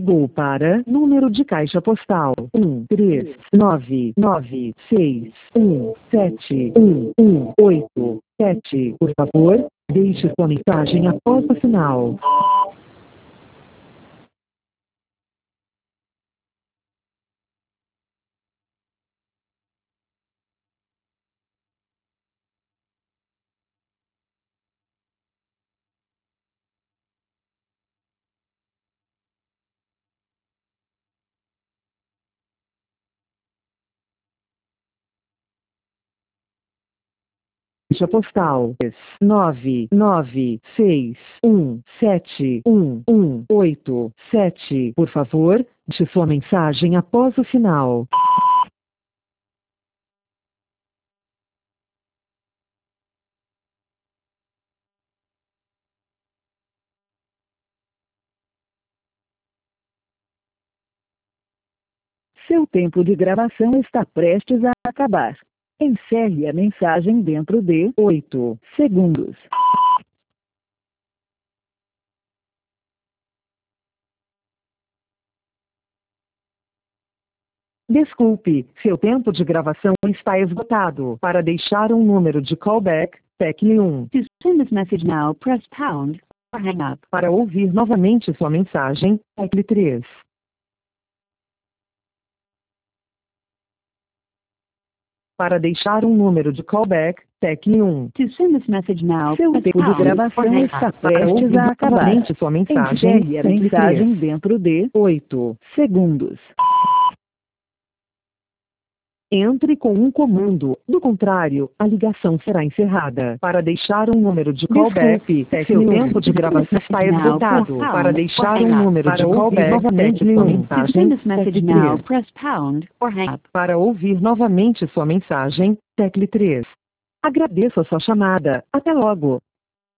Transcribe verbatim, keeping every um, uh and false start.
ligou para número de caixa postal um três nove nove seis um sete um um oito sete. Por favor, deixe sua mensagem após o sinal. Caixa postal nove nove seis um sete um um oito sete. Por favor, deixe sua mensagem após o sinal. Seu tempo de gravação está prestes a acabar. Encerre a mensagem dentro de oito segundos. Desculpe, seu tempo de gravação está esgotado. Para deixar um número de callback, tecle um. To send this message now, press pound or hang up. Para ouvir novamente sua mensagem, tecle três. Para deixar um número de callback, tecle um. To send this message now, Seu press tempo de pound or gravação hang está up. prestes a ouvir acabar. novamente Sua mensagem, Encerre a tecle mensagem três. dentro de oito segundos. Entre com um comando, do contrário, a ligação será encerrada. Para deixar um número de callback, seu tempo de gravação está esgotado. Para deixar um número de callback, tecle um. To send this message now, press pound or hang up. Para ouvir novamente sua mensagem, tecle três. Agradeço a sua chamada. Até logo.